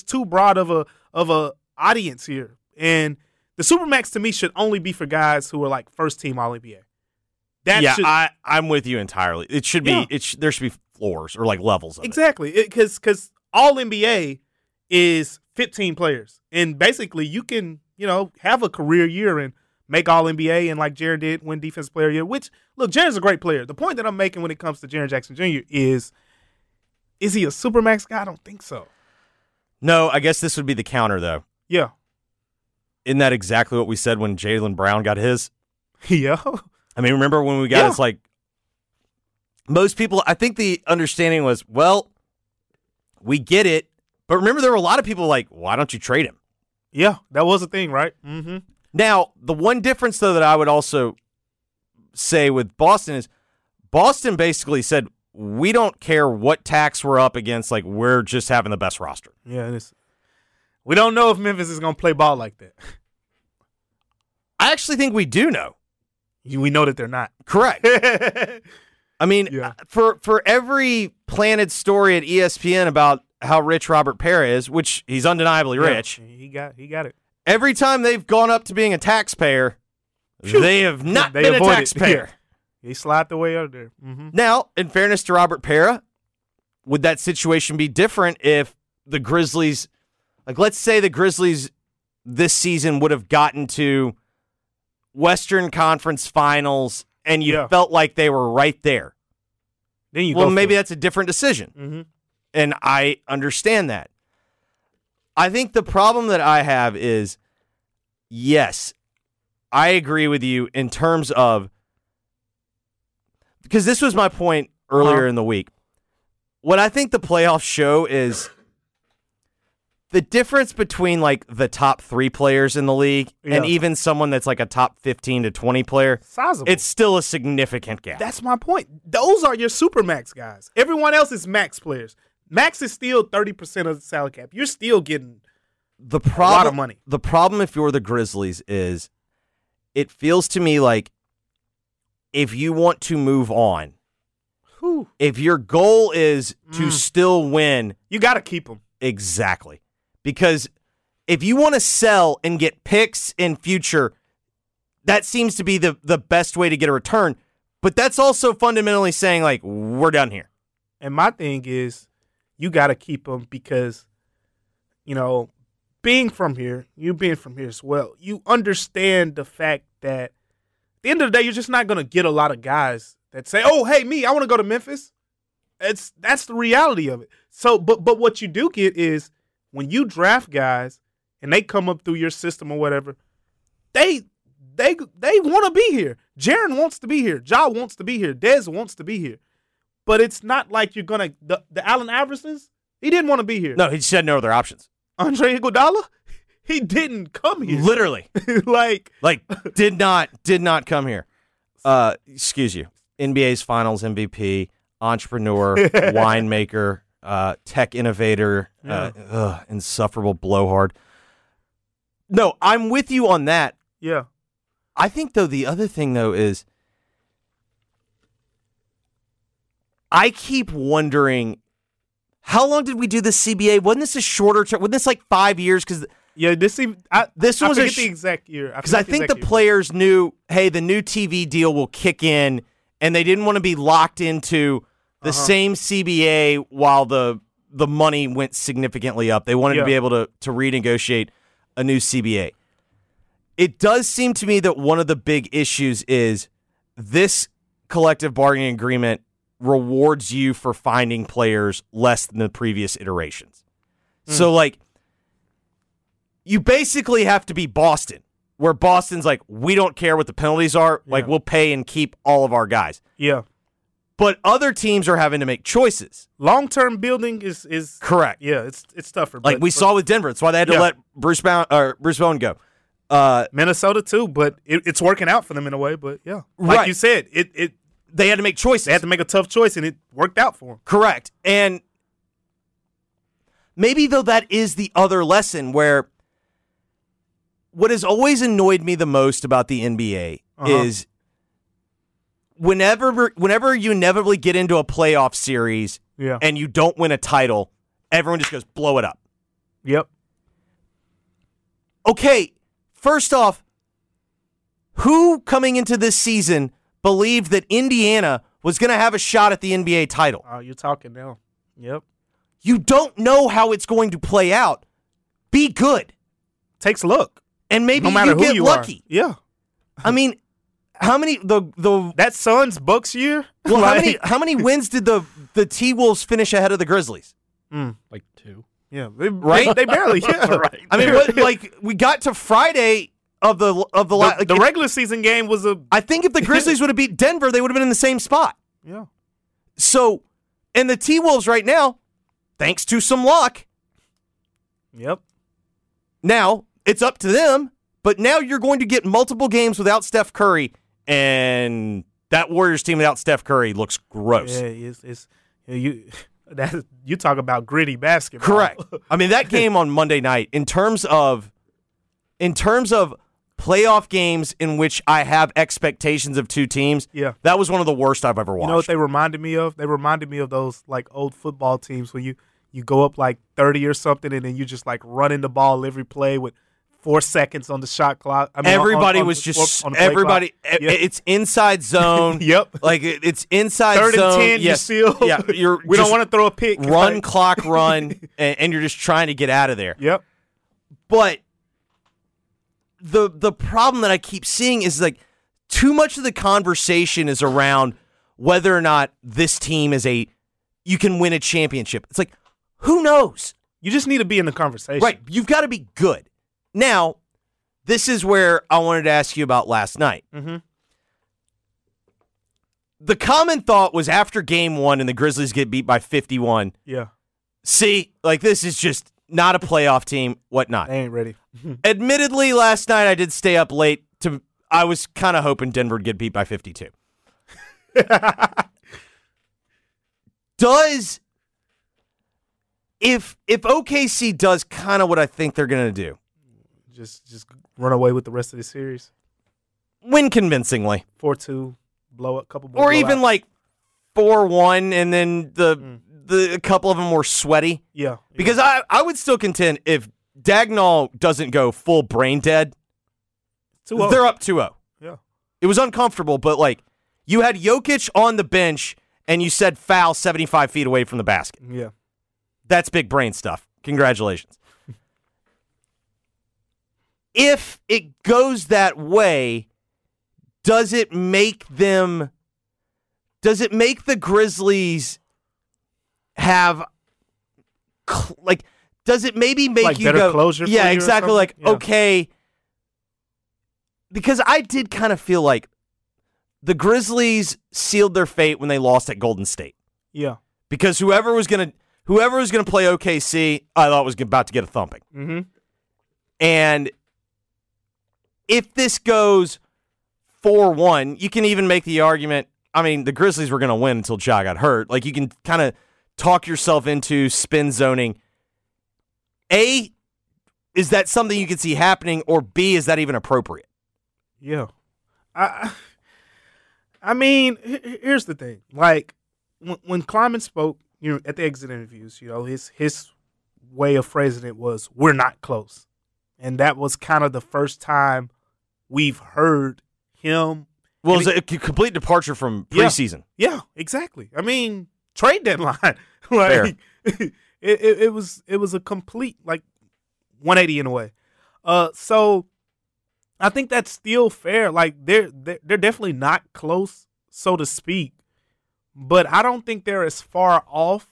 audience here, and the Supermax to me should only be for guys who are like first team All NBA. I'm with you entirely. It should be. There should be floors or like levels of exactly because All NBA is 15 players, and basically you can have a career year and make All NBA, and like Jaren did, win Defensive Player of the Year. Which look, Jaren's a great player. The point that I'm making when it comes to Jaren Jackson Jr. is he a Supermax guy? I don't think so. No, I guess this would be the counter though. Yeah. Isn't that exactly what we said when Jaylen Brown got his? Yeah. I mean, remember when we got his, like, most people, I think the understanding was, well, we get it, but remember there were a lot of people like, why don't you trade him? Yeah, that was a thing, right? Mm-hmm. Now, the one difference, though, that I would also say with Boston is Boston basically said, we don't care what tax we're up against, like, we're just having the best roster. Yeah, we don't know if Memphis is going to play ball like that. I actually think we do know. We know that they're not. Correct. I mean, for every planted story at ESPN about how rich Robert Pera is, which he's undeniably rich. He got it. Every time they've gone up to being a taxpayer, they have not been a taxpayer. He slid the way out there. Mm-hmm. Now, in fairness to Robert Pera, would that situation be different if the Grizzlies, like let's say the Grizzlies this season would have gotten to Western Conference Finals and you felt like they were right there? Then maybe that's a different decision. Mm-hmm. And I understand that. I think the problem that I have is, yes, I agree with you in terms of, because this was my point earlier in the week. What I think the playoffs show is the difference between like the top 3 players in the league and even someone that's like a top 15 to 20 player. Sizable. It's still a significant gap. That's my point. Those are your Supermax guys. Everyone else is max players. Max is still 30% of the salary cap. You're still getting a lot of money. The problem if you're the Grizzlies is it feels to me like if you want to move on, if your goal is to still win, you got to keep them. Exactly. Because if you want to sell and get picks in future, that seems to be the best way to get a return. But that's also fundamentally saying, like, we're done here. And my thing is, you got to keep them because, you know, being from here, you being from here as well, you understand the fact that at the end of the day, you're just not going to get a lot of guys that say, oh, hey, me, I want to go to Memphis. That's the reality of it. So, but what you do get is when you draft guys and they come up through your system or whatever, they want to be here. Jaren wants to be here. Ja wants to be here. Dez wants to be here. But it's not like you're going to – the Allen Iversons, he didn't want to be here. No, he just had no other options. Andre Iguodala, he didn't come here. Literally. like did not come here. Excuse you. NBA's Finals MVP, entrepreneur, winemaker, tech innovator, insufferable blowhard. No, I'm with you on that. Yeah. I think, though, the other thing, though, is I keep wondering, how long did we do this CBA? Wasn't this a shorter term? Wasn't this like 5 years? Because this one was the exact year. Because I think the players knew, hey, the new TV deal will kick in, and they didn't want to be locked into the same CBA while the money went significantly up. They wanted to be able to renegotiate a new CBA. It does seem to me that one of the big issues is this collective bargaining agreement rewards you for finding players less than the previous iterations. So, like, you basically have to be Boston, where Boston's like, we don't care what the penalties are. Like, we'll pay and keep all of our guys. Yeah. But other teams are having to make choices. Long-term building is correct. Yeah, it's tougher. Like we saw with Denver. That's why they had to let Bruce Bowen go. Minnesota too, but it's working out for them in a way. But yeah, like you said, they had to make choices. They had to make a tough choice, and it worked out for them. Correct. And maybe, though, that is the other lesson where what has always annoyed me the most about the NBA is whenever you inevitably get into a playoff series and you don't win a title, everyone just goes, blow it up. Yep. Okay, first off, who coming into this season believed that Indiana was going to have a shot at the NBA title? Oh, you're talking now. Yep. You don't know how it's going to play out. Be good. Takes a look. And maybe no matter you get who lucky. Are. Yeah. I mean, how many that Suns Bucks year? Well, how many wins did the T-Wolves finish ahead of the Grizzlies? Like 2. Yeah, right. They barely. Yeah, right. I mean, we got to Friday of the regular season game was a. I think if the Grizzlies would have beat Denver, they would have been in the same spot. Yeah. So, and the T-Wolves right now, thanks to some luck. Yep. Now it's up to them, but now you're going to get multiple games without Steph Curry, and that Warriors team without Steph Curry looks gross. Yeah, you talk about gritty basketball. Correct. I mean, that game on Monday night, in terms of playoff games in which I have expectations of two teams, that was one of the worst I've ever watched. You know what they reminded me of? They reminded me of those like old football teams where you go up like 30 or something, and then you just like running the ball every play with 4 seconds on the shot clock. I mean, everybody was just everybody. It's inside zone. Yep. Like it's inside 3rd zone. and 10. Yes. You still. Yeah. We don't want to throw a pick. Run clock run, and you're just trying to get out of there. Yep. But the problem that I keep seeing is like too much of the conversation is around whether or not this team you can win a championship. It's like, who knows? You just need to be in the conversation. Right. You've got to be good. Now, this is where I wanted to ask you about last night. Mm-hmm. The common thought was after game 1 and the Grizzlies get beat by 51. Yeah. See, like this is just not a playoff team, whatnot. They ain't ready. Admittedly, last night I did stay up late. I was kind of hoping Denver would get beat by 52. If OKC does kind of what I think they're going to do, just run away with the rest of the series. Win convincingly. 4-2, blow up, couple. Or even like 4-1, and then the couple of them were sweaty. Yeah. Because I would still contend if Dagnall doesn't go full brain dead, 2-0. they're up 2-0. Yeah. It was uncomfortable, but like you had Jokic on the bench and you said foul 75 feet away from the basket. Yeah. That's big brain stuff. Congratulations. If it goes that way, does it make the Grizzlies have does it maybe make like you better go closure? Yeah, for you exactly. or Like, something? Yeah. okay, because I did kind of feel like the Grizzlies sealed their fate when they lost at Golden State. Yeah. Because whoever was gonna play OKC, I thought was about to get a thumping. Mm-hmm. And if this goes 4-1, you can even make the argument. I mean, the Grizzlies were going to win until Ja got hurt. Like, you can kind of talk yourself into spin zoning. A, is that something you can see happening? Or B, is that even appropriate? Yeah. I mean, here's the thing. Like, when Kleiman spoke, at the exit interviews, his way of phrasing it was, "We're not close," and that was kind of the first time we've heard him. Well, it's a complete departure from preseason. Yeah, exactly. I mean, trade deadline. Like, it was a complete 180 in a way. So I think that's still fair. Like, they're definitely not close, so to speak. But I don't think they're as far off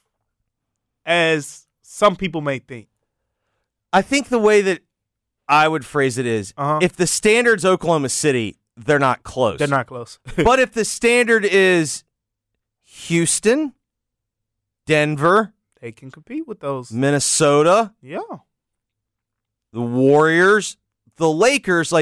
as some people may think. I think the way that I would phrase it is, if the standard's Oklahoma City, they're not close. They're not close. But if the standard is Houston, Denver, they can compete with those. Minnesota, Yeah. the Warriors, the Lakers,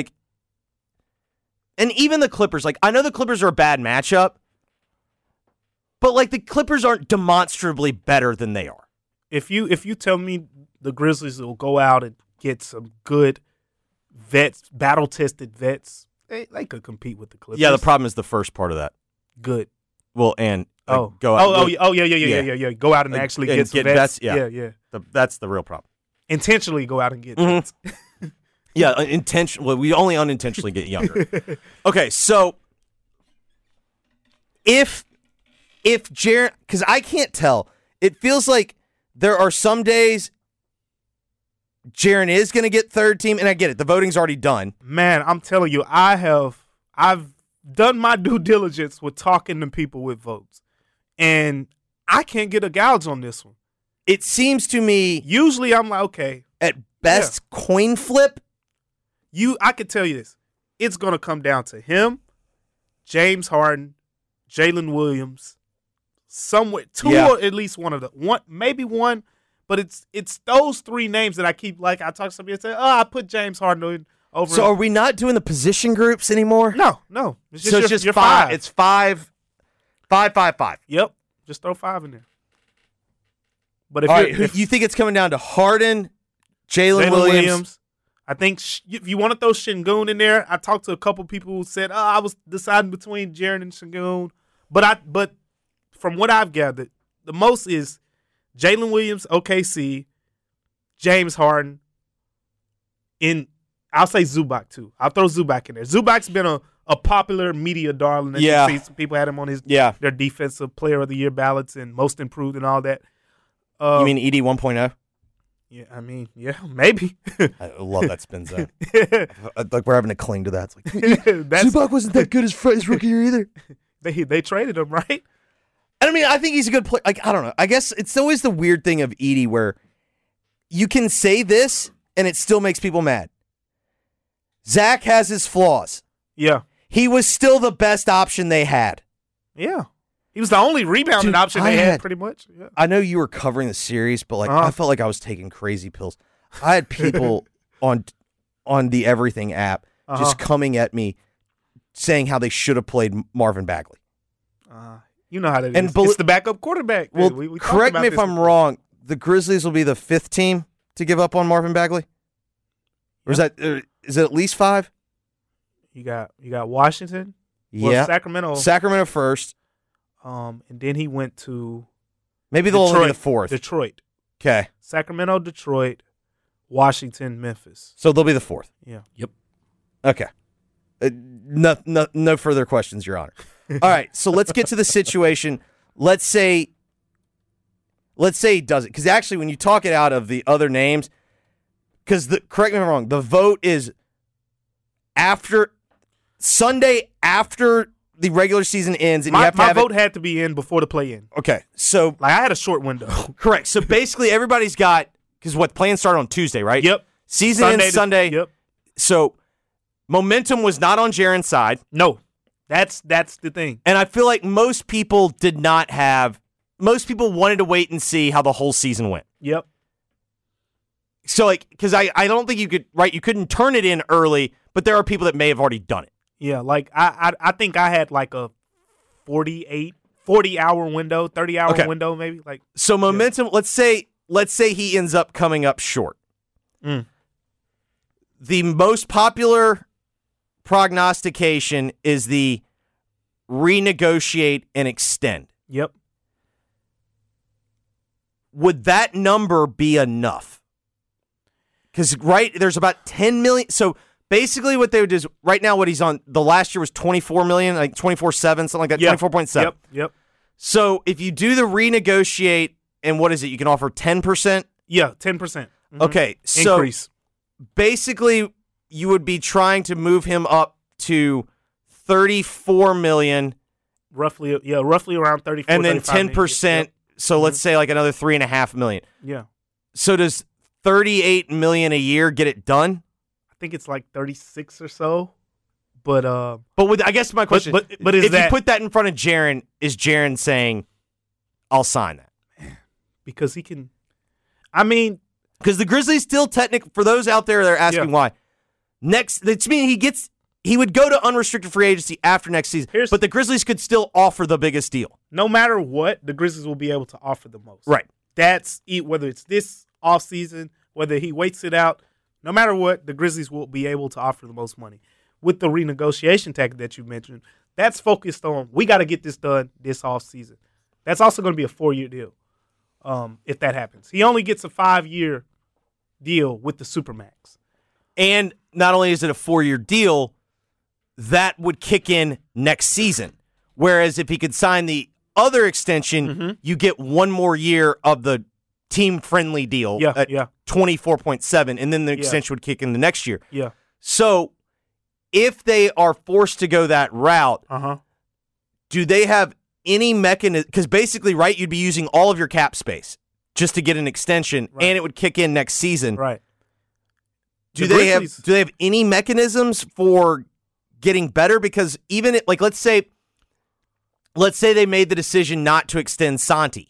and even the Clippers. I know the Clippers are a bad matchup, but the Clippers aren't demonstrably better than they are. If you tell me the Grizzlies will go out and get some good vets, battle-tested vets, they could compete with the Clippers. Yeah, the problem is the first part of that. Good. Well, and go out. Yeah. Go out and actually get some vets. Yeah. That's the real problem. Intentionally go out and get vets. Yeah, well, we only unintentionally get younger. Okay, so if Jaren, because I can't tell, it feels like there are some days Jaren is going to get third team, and I get it. The voting's already done. Man, I'm telling you, I've done my due diligence with talking to people with votes, and I can't get a gouge on this one. It seems to me, usually I'm like, okay, at best, coin flip. I could tell you this. It's going to come down to him, James Harden, Jalen Williams, somewhere, two or at least one of maybe one, but it's those three names that I keep, I talk to somebody and say, I put James Harden over. So are we not doing the position groups anymore? No. It's just your five. It's 5. Yep. Just throw 5 in there. But if you think it's coming down to Harden, Jalen Williams. I think if you want to throw Şengün in there, I talked to a couple people who said, I was deciding between Jaren and Şengün. But from what I've gathered, the most is Jalen Williams, OKC, James Harden, I'll say Zubac too. I'll throw Zubac in there. Zubac's been a popular media darling. Yeah. You see, some people had him on their defensive player of the year ballots and most improved and all that. You mean ED 1.0? Yeah, I mean, yeah, maybe. I love that spin zone. We're having to cling to that. It's Zubac wasn't that good his rookie year either. They traded him, right? And I mean, I think he's a good player. I don't know. I guess it's always the weird thing of Edie where you can say this and it still makes people mad. Zach has his flaws. Yeah. He was still the best option they had. Yeah. He was the only rebounding option they had, pretty much. Yeah. I know you were covering the series, but I felt like I was taking crazy pills. I had people on the Everything app just coming at me saying how they should have played Marvin Bagley. You know how that is. It's the backup quarterback. Well, we correct me if I'm wrong. The Grizzlies will be the 5th team to give up on Marvin Bagley? Or is it at least 5? You got Washington, Yeah. Sacramento first. And then he went to maybe they'll only be the fourth. Detroit. Okay. Sacramento, Detroit, Washington, Memphis. So they'll be the fourth. Yeah. Yep. Okay. No further questions, Your Honor. All right, so let's get to the situation. Let's say he does it. Because actually, when you talk it out of the other names, because correct me if I'm wrong, the vote is Sunday after the regular season ends, and you have to my vote had to be in before the play-in. Okay, so I had a short window. Correct. So basically, everybody's got, because play-in started on Tuesday, right? Yep. Season ends Sunday. Yep. So momentum was not on Jaron's side. No. That's the thing. And I feel like most people wanted to wait and see how the whole season went. Yep. So, because I don't think you couldn't turn it in early, but there are people that may have already done it. Yeah, I think I had like a 40-hour window, 30-hour window maybe. So momentum, let's say he ends up coming up short. The most popular prognostication is the renegotiate and extend. Yep. Would that number be enough? Because there's about 10 million. So basically, what they would do is right now, what he's on the last year was 24 million, like 24.7, something like that, 24.7. Yep. So if you do the renegotiate, and what is it? You can offer 10%. Yeah, 10%. Mm-hmm. Okay, so increase. Basically, you would be trying to move him up to 34 million, roughly around 34. And then 10%. Yep. So let's say like another 3.5 million. Yeah. So does 38 million a year get it done? I think it's like 36 or so. But I guess my question, but if you put that in front of Jaren, is Jaren saying, "I'll sign that"? Because he can. I mean, because the Grizzlies still for those out there that are asking why. That means he would go to unrestricted free agency after next season, but the Grizzlies could still offer the biggest deal. No matter what, the Grizzlies will be able to offer the most. Right. That's whether it's this offseason, whether he waits it out, no matter what, the Grizzlies will be able to offer the most money. With the renegotiation tactic that you mentioned, that's focused on, we got to get this done this offseason. That's also going to be a 4-year deal if that happens. He only gets a 5-year deal with the Supermax. And not only is it a 4-year deal, that would kick in next season. Whereas if he could sign the other extension, you get one more year of the team-friendly deal at 24.7, and then the extension would kick in the next year. Yeah. So if they are forced to go that route, do they have any mechanism? Because basically, right, you'd be using all of your cap space just to get an extension, and it would kick in next season. Right. Do they have any mechanisms for getting better? Because even let's say they made the decision not to extend Santi.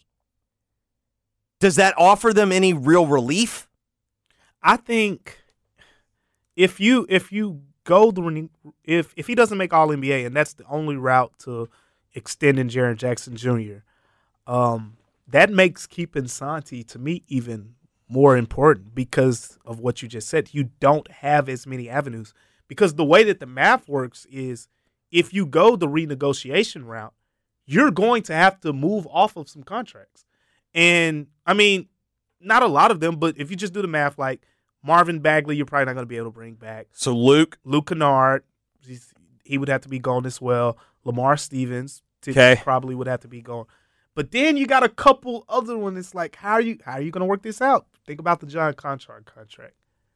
Does that offer them any real relief? I think if you go if he doesn't make All NBA, and that's the only route to extending Jaren Jackson Jr., that makes keeping Santi, to me, even more important because of what you just said. You don't have as many avenues because the way that the math works is if you go the renegotiation route, you're going to have to move off of some contracts. And, I mean, not a lot of them, but if you just do the math, like Marvin Bagley, you're probably not going to be able to bring back. So Luke Kennard, he would have to be gone as well. Lamar Stevens probably would have to be gone. But then you got a couple other ones. It's like, how are you going to work this out? Think about the John Conchar contract.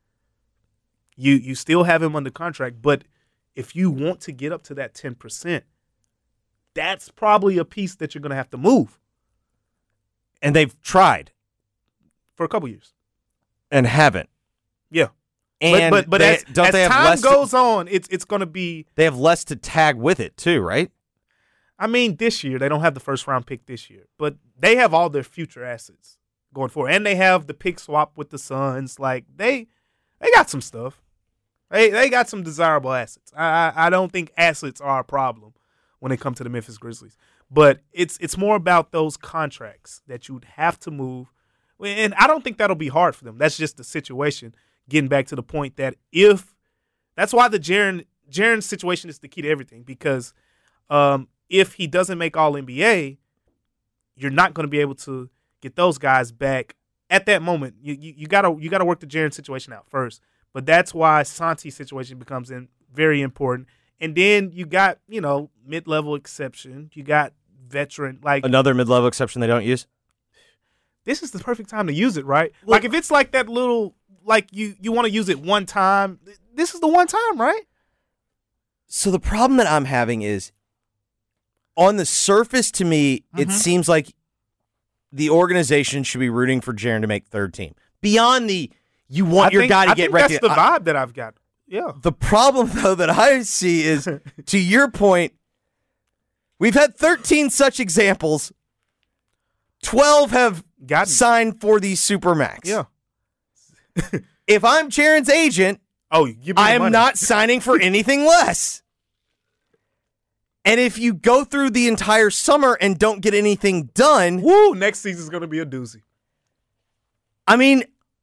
You still have him under contract, but if you want to get up to that 10%, that's probably a piece that you're going to have to move. And they've tried for a couple years and haven't. Yeah, and but as time goes on, it's going to be. They have less to tag with it too, right? I mean, this year they don't have the first round pick this year, but they have all their future assets going forward, and they have the pick swap with the Suns. Like they got some stuff. They got some desirable assets. I don't think assets are a problem when it comes to the Memphis Grizzlies. But it's more about those contracts that you'd have to move. And I don't think that'll be hard for them. That's just the situation. Getting back to the point that that's why the Jaren situation is the key to everything. Because If he doesn't make All-NBA, you're not going to be able to get those guys back at that moment. You gotta work the Jaren situation out first. But that's why Santi's situation becomes very important. And then you got, mid-level exception. You got veteran. Another mid-level exception they don't use? This is the perfect time to use it, right? If it's like that little, you want to use it one time, this is the one time, right? So the problem that I'm having is, on the surface, to me, it seems like the organization should be rooting for Jaren to make third team. Beyond your guy to get ready. That's the vibe that I've got. Yeah. The problem, though, that I see is, to your point, we've had 13 such examples. 12 have signed for the Supermax. Yeah. If I'm Jaren's agent, I am not signing for anything less. And if you go through the entire summer and don't get anything done, next season's going to be a doozy. I mean,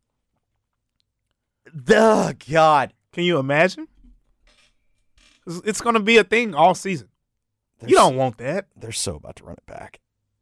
God. Can you imagine? It's going to be a thing all season. You don't want that. They're so about to run it back.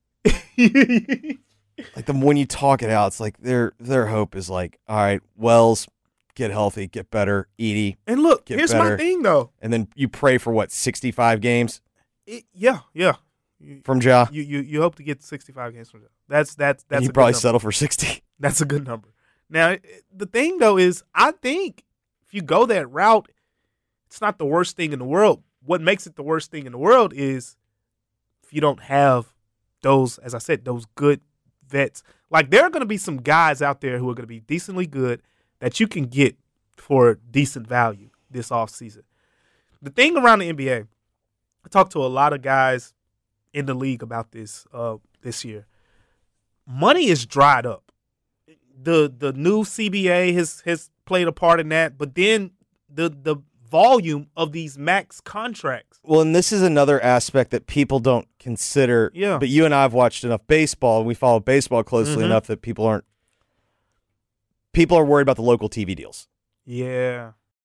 When you talk it out, it's like their hope is all right, Wells, get healthy, get better, Edey. And look, here's my thing, though. And then you pray for 65 games? Yeah. From Ja? You hope to get 65 games from Ja. That's and you probably settle for 60. That's a good number. Now, the thing, though, is I think if you go that route, it's not the worst thing in the world. What makes it the worst thing in the world is if you don't have those, as I said, those good vets. There are going to be some guys out there who are going to be decently good that you can get for decent value this offseason. The thing around the NBA, I talked to a lot of guys in the league about this year. Money is dried up. The new CBA has played a part in that, but then the volume of these max contracts. Well, and this is another aspect that people don't consider. Yeah. But you and I have watched enough baseball, and we follow baseball closely enough that people are worried about the local TV deals. Yeah.